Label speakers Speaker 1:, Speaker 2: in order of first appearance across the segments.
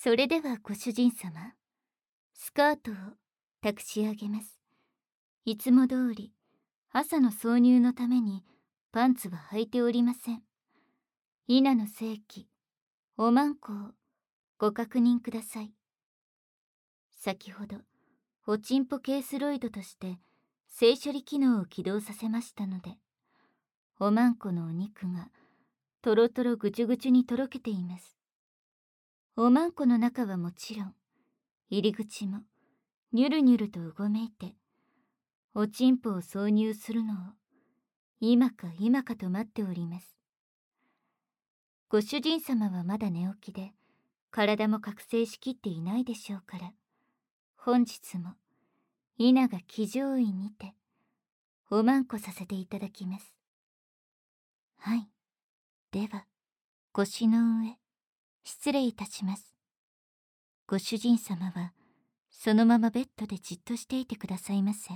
Speaker 1: それではご主人様、スカートを託し上げます。いつも通り、朝の挿入のためにパンツは履いておりません。稲の正規、おまんこをご確認ください。先ほど、おちんぽケースロイドとして性処理機能を起動させましたので、おまんこのお肉がとろとろぐちゅぐちゅにとろけています。おまんこの中はもちろん、入り口もニュルニュルとうごめいて、おちんぽを挿入するのを今か今かと待っております。ご主人様はまだ寝起きで、体も覚醒しきっていないでしょうから、本日も稲が騎乗位にておまんこさせていただきます。はい。では、腰の上、失礼いたします。ご主人様は、そのままベッドでじっとしていてくださいませ。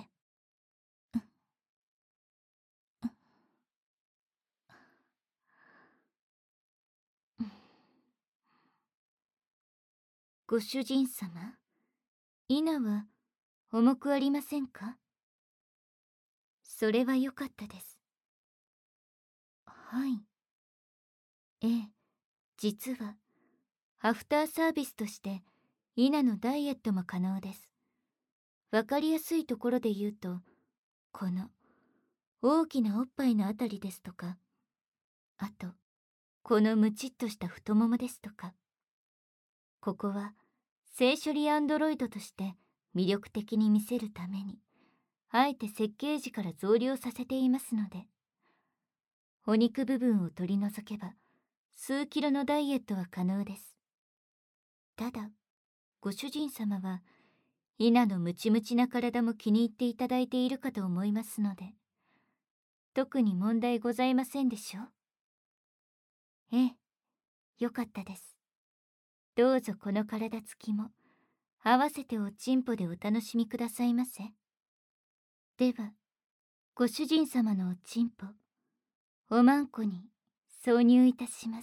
Speaker 1: ご主人様、稲は重くありませんか？それはよかったです。はい。ええ、実は、アフターサービスとして、稲のダイエットも可能です。わかりやすいところで言うと、この、大きなおっぱいのあたりですとか、あと、このムチっとした太ももですとか、ここは、性処理アンドロイドとして魅力的に見せるために、あえて設計時から増量させていますので、お肉部分を取り除けば、数キロのダイエットは可能です。ただ、ご主人様は、稲のムチムチな体も気に入っていただいているかと思いますので、特に問題ございませんでしょう。ええ、よかったです。どうぞこの体つきも、合わせておちんぽでお楽しみくださいませ。では、ご主人様のおちんぽ、おまんこに挿入いたします。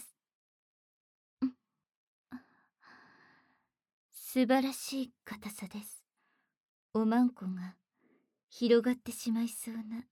Speaker 1: 素晴らしい硬さです。おまんこが広がってしまいそうな。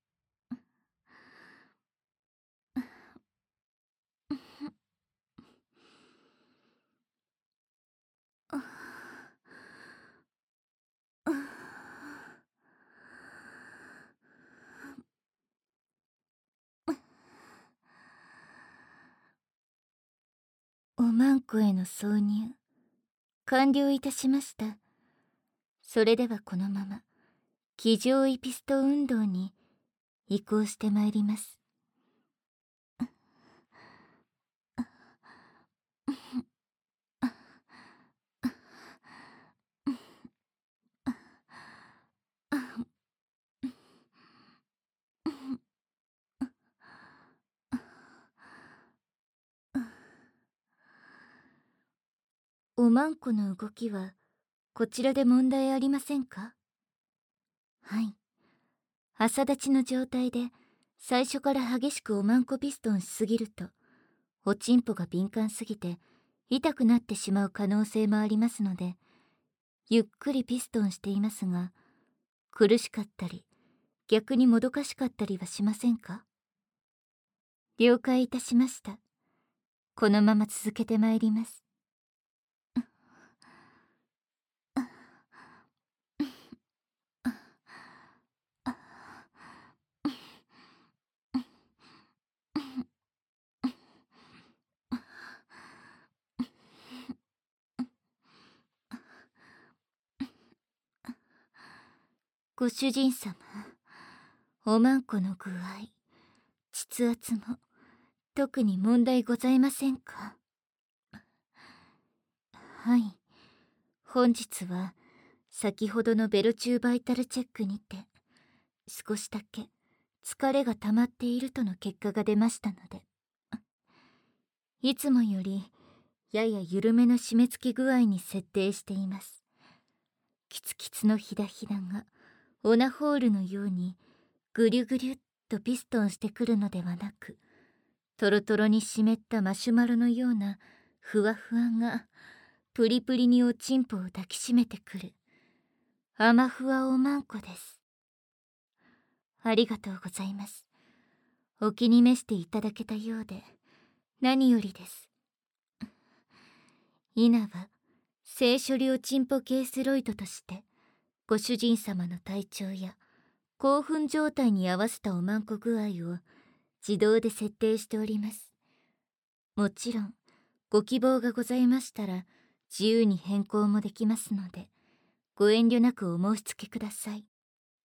Speaker 1: おまんこへの挿入、完了いたしました。それではこのまま、騎乗位ピスト運動に移行してまいります。おまんこの動きは、こちらで問題ありませんか？はい。朝立ちの状態で、最初から激しくおまんこピストンしすぎると、おちんぽが敏感すぎて、痛くなってしまう可能性もありますので、ゆっくりピストンしていますが、苦しかったり、逆にもどかしかったりはしませんか？了解いたしました。このまま続けてまいります。ご主人様、おまんこの具合、膣圧も特に問題ございませんか？はい。本日は先ほどのベロチューバイタルチェックにて少しだけ疲れが溜まっているとの結果が出ましたので、いつもよりやや緩めの締め付け具合に設定しています。キツキツのヒダヒダがオナホールのようにぐりゅぐりゅっとピストンしてくるのではなく、トロトロに湿ったマシュマロのようなふわふわがプリプリにおちんぽを抱きしめてくる甘ふわおまんこです。ありがとうございます。お気に召していただけたようで何よりです。稲は性処理おちんぽ系ステロイドとしてご主人様の体調や興奮状態に合わせたおまんこ具合を自動で設定しております。もちろんご希望がございましたら自由に変更もできますのでご遠慮なくお申し付けください。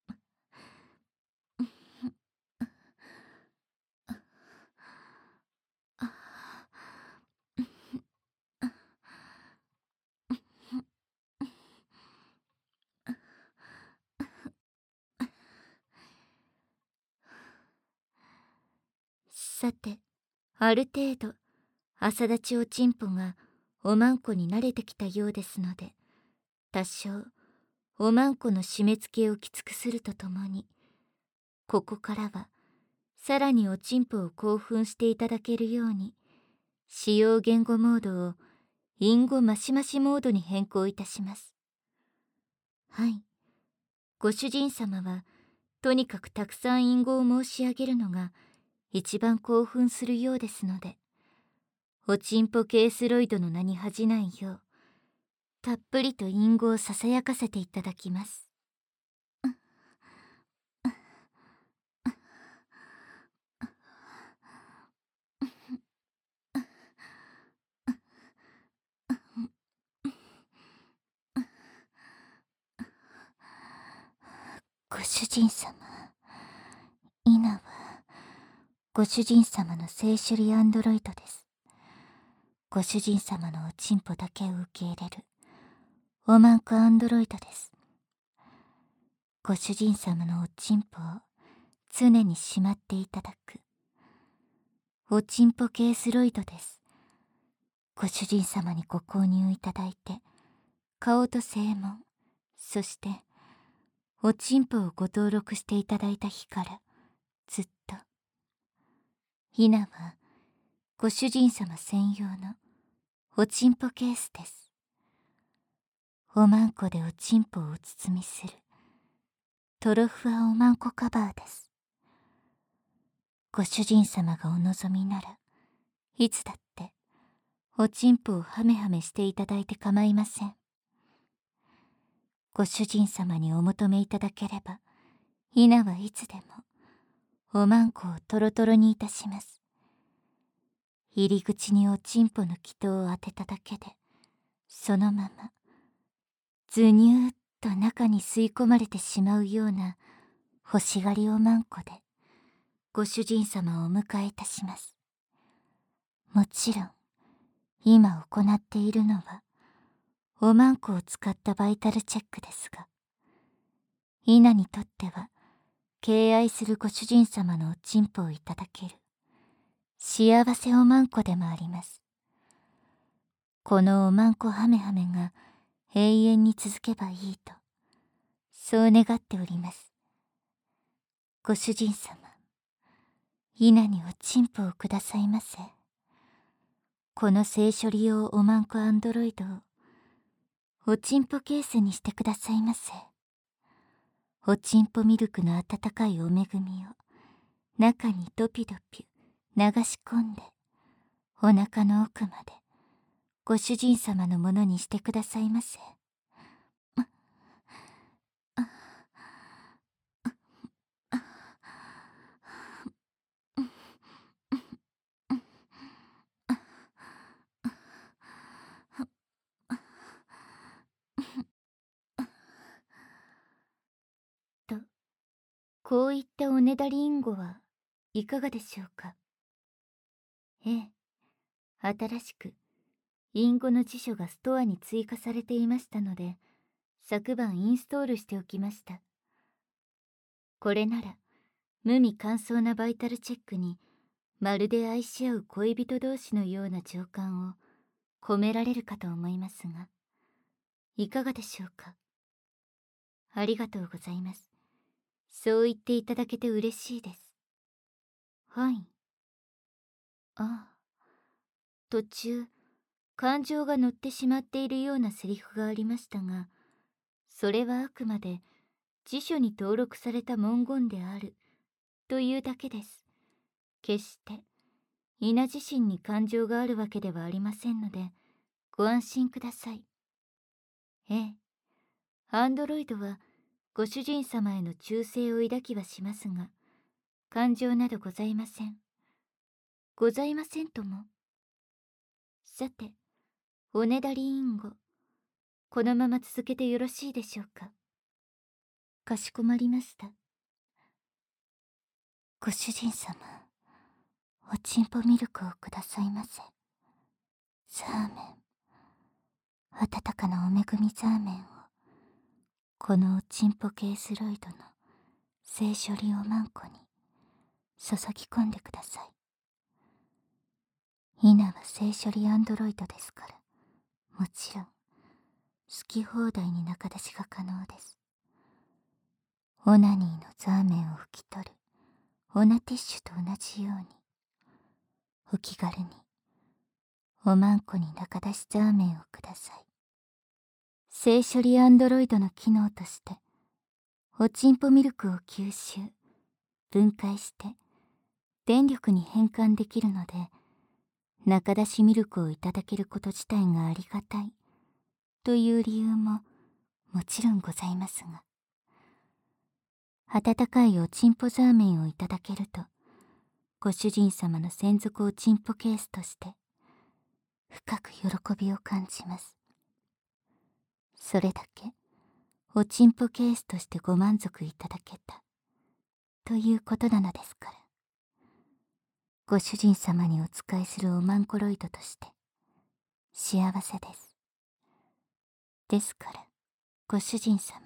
Speaker 1: さて、ある程度朝立ちおちんぽがおまんこに慣れてきたようですので、多少おまんこの締め付けをきつくするとともに、ここからはさらにおちんぽを興奮していただけるように、使用言語モードをインゴマシマシモードに変更いたします。はい、ご主人様はとにかくたくさん隠語を申し上げるのが一番興奮するようですので、おちんぽ系スロイドの名に恥じないようたっぷりと隠語をささやかせていただきます。ご主人様、イナはご主人様の性処理アンドロイドです。ご主人様のおちんぽだけを受け入れるおまんこアンドロイドです。ご主人様のおちんぽを常にしまっていただくおちんぽ系スロイドです。ご主人様にご購入いただいて顔と正門、そしておちんぽをご登録していただいた日からずっとひなはご主人様専用のおちんぽケースです。おまんこでおちんぽをお包みするトロフワおまんこカバーです。ご主人様がお望みならいつだっておちんぽをハメハメしていただいて構いません。ご主人様にお求めいただければひなはいつでもおまんこをトロトロにいたします。入り口におちんぽの気筒を当てただけでそのままズニューッと中に吸い込まれてしまうような欲しがりおまんこでご主人様をお迎えいたします。もちろん今行っているのはおまんこを使ったバイタルチェックですが、イナにとっては敬愛するご主人様のおちんぽをいただける幸せおまんこでもあります。このおまんこハメハメが永遠に続けばいいとそう願っております。ご主人様、イナにおちんぽをくださいませ。この性処理用おまんこアンドロイドをおちんぽケースにしてくださいませ。おちんぽミルクの温かいお恵みを中にドピドピ流し込んでお腹の奥までご主人様のものにしてくださいませ。と、こういったおねだりインゴはいかがでしょうか。ええ、新しくインゴの辞書がストアに追加されていましたので、昨晩インストールしておきました。これなら無味乾燥なバイタルチェックにまるで愛し合う恋人同士のような情感を込められるかと思いますが、いかがでしょうか。ありがとうございます。そう言っていただけて嬉しいです。はい。ああ、途中感情が乗ってしまっているようなセリフがありましたが、それはあくまで辞書に登録された文言であるというだけです。決して稲自身に感情があるわけではありませんので、ご安心ください。ええ、アンドロイドはご主人様への忠誠を抱きはしますが、感情などございません。ございませんとも。さて、おねだりインゴ、このまま続けてよろしいでしょうか。かしこまりました。ご主人様、おちんぽミルクをくださいませ。ザーメン、温かなおめぐみザーメンを、このおちんぽケースロイドの性処理おまんこに注ぎ込んでください。イナは性処理アンドロイドですから、もちろん好き放題に中出しが可能です。オナニーのザーメンを拭き取るオナティッシュと同じように、お気軽におまんこに中出しザーメンをください。性処理アンドロイドの機能として、おちんぽミルクを吸収分解して電力に変換できるので、中出しミルクをいただけること自体がありがたいという理由ももちろんございますが、温かいおちんぽザーメンをいただけると、ご主人様の専属おちんぽケースとして深く喜びを感じます。それだけおちんぽケースとしてご満足いただけたということなのですから、ご主人様にお仕えするおまんこロイドとして幸せです。ですからご主人様、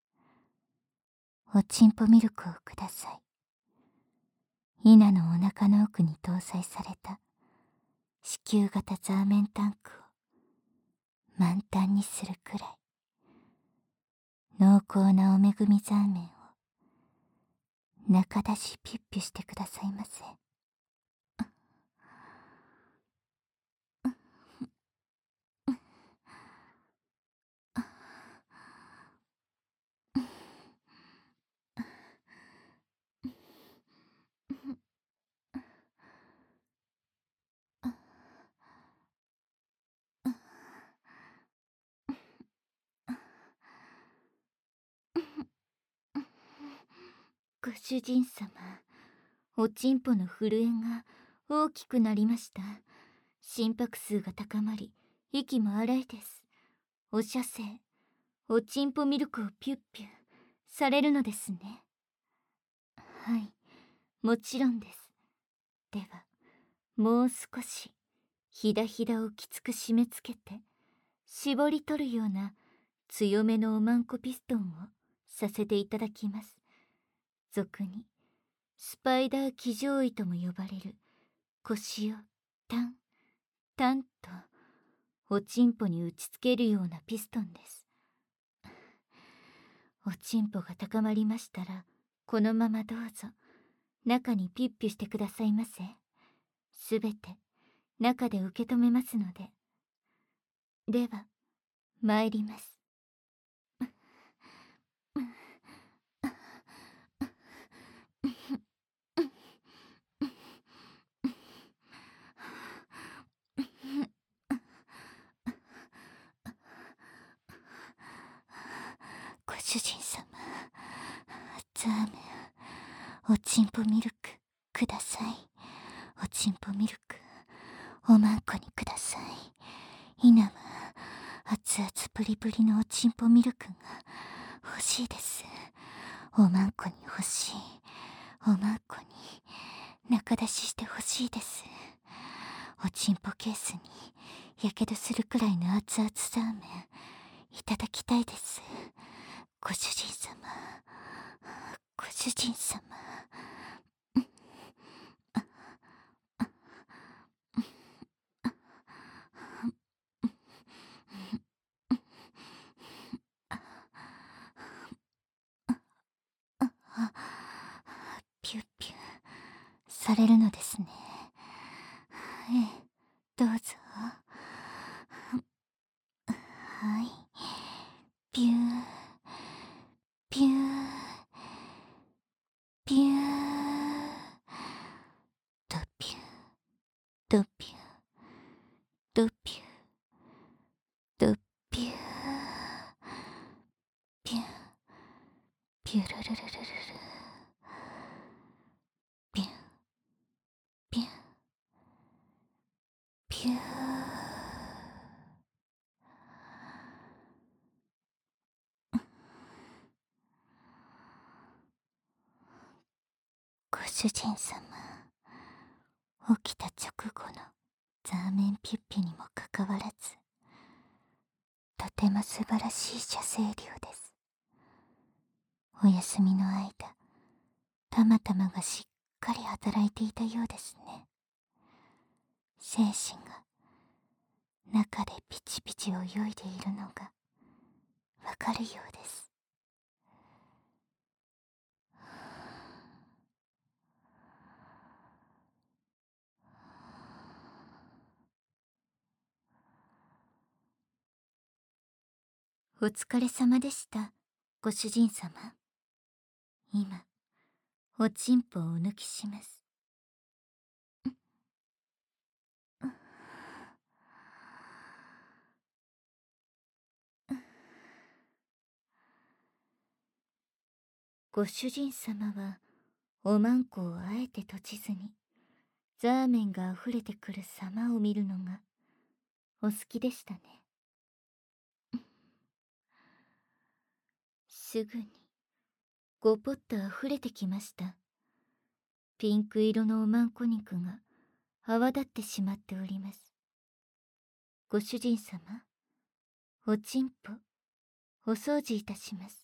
Speaker 1: おちんぽミルクをください。イナのお腹の奥に搭載された子宮型ザーメンタンクを満タンにするくらい、濃厚なおめぐみザーメンを中出しピュッピュしてくださいませ。ご主人様、おちんぽの震えが大きくなりました。心拍数が高まり、息も荒いです。お射精、おちんぽミルクをピュッピュされるのですね。はい、もちろんです。では、もう少しひだひだをきつく締め付けて、絞り取るような強めのおまんこピストンをさせていただきます。俗にスパイダー騎乗位とも呼ばれる腰をタンタンとおちんぽに打ちつけるようなピストンです。おちんぽが高まりましたら、このままどうぞ中にピッピュしてくださいませ。すべて中で受け止めますので。では参ります。ご主人様、ザーメン、おちんぽミルクください。おちんぽミルクおまんこにください。イナは熱々プリプリのおちんぽミルクが欲しいです。おまんこに欲しい。おまんこに中出しして欲しいです。おちんぽケースにやけどするくらいの熱々ザーメンいただきたいです。ご主人様、ご主人様。ピュッピュされるのですね。ええ、どうぞ。 主人様、起きた直後のザーメンピュッピにもかかわらず、とても素晴らしい射精量です。お休みの間、たまたまがしっかり働いていたようですね。精子が中でピチピチ泳いでいるのがわかるようです。お疲れ様でした、ご主人様。今、おちんぽをお抜きします。ご主人様は、おまんこをあえて閉じずに、ザーメンが溢れてくる様を見るのが、お好きでしたね。すぐに、ごぽっと溢れてきました。ピンク色のおまんこ肉が泡立ってしまっております。ご主人様、おちんぽ、お掃除いたします。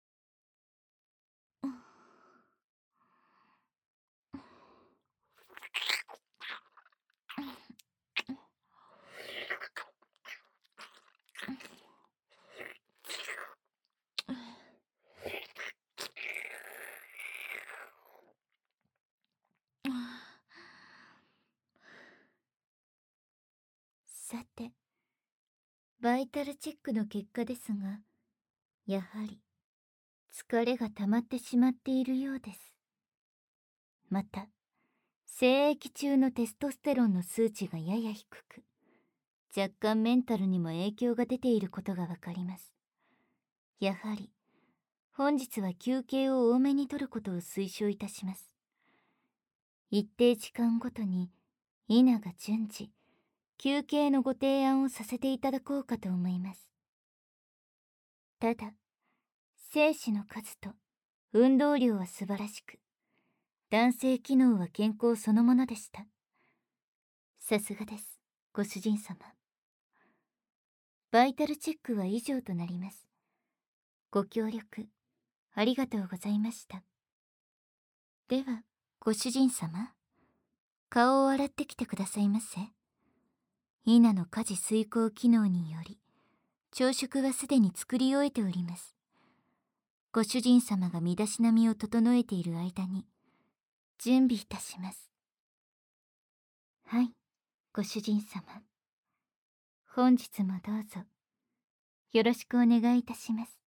Speaker 1: さて、バイタルチェックの結果ですが、やはり疲れが溜まってしまっているようです。また、精液中のテストステロンの数値がやや低く、若干メンタルにも影響が出ていることがわかります。やはり、本日は休憩を多めにとることを推奨いたします。一定時間ごとに、稲が順次、休憩のご提案をさせていただこうかと思います。ただ、精子の数と運動量は素晴らしく、男性機能は健康そのものでした。さすがです、ご主人様。バイタルチェックは以上となります。ご協力、ありがとうございました。では、ご主人様、顔を洗ってきてくださいませ。稲の家事遂行機能により、朝食はすでに作り終えております。ご主人様が身だしなみを整えている間に、準備いたします。はい、ご主人様。本日もどうぞ、よろしくお願いいたします。